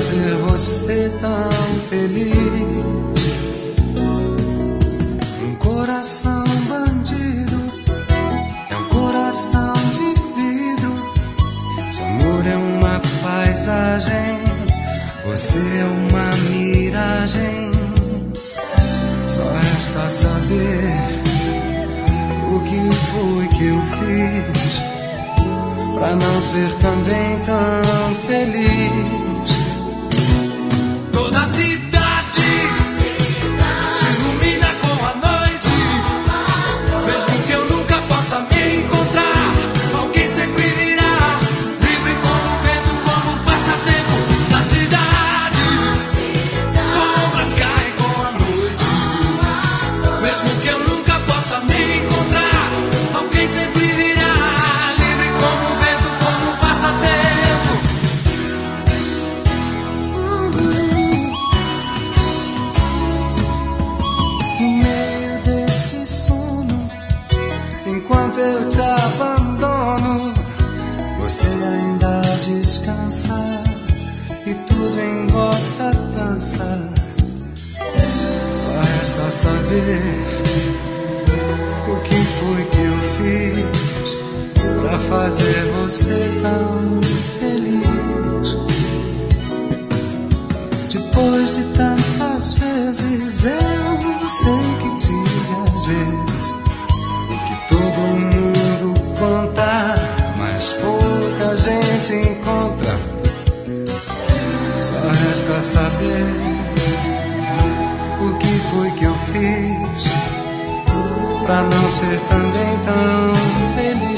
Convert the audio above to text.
fazer você tão feliz. Um coração bandido é um coração de vidro. Seu amor é uma paisagem, você é uma miragem. Só resta saber o que foi que eu fiz pra não ser também tão feliz. Toda a cidade se ilumina com a noite, mesmo que eu nunca possa me encontrar, alguém sempre virá, livre como o vento, como o passatempo da cidade. Sombras caem com a noite, mesmo que eu nunca possa me encontrar, alguém sempre virá, livre como o vento, como o passatempo. No meio desse sono, enquanto eu te abandono, você ainda descansa e tudo em volta dança. Só resta saber o que foi que eu fiz pra fazer você tão feliz. Depois de tantas vezes, eu sei que tive às vezes o que todo mundo conta, mas pouca gente encontra. Só resta saber o que foi que eu fiz pra não ser também tão feliz.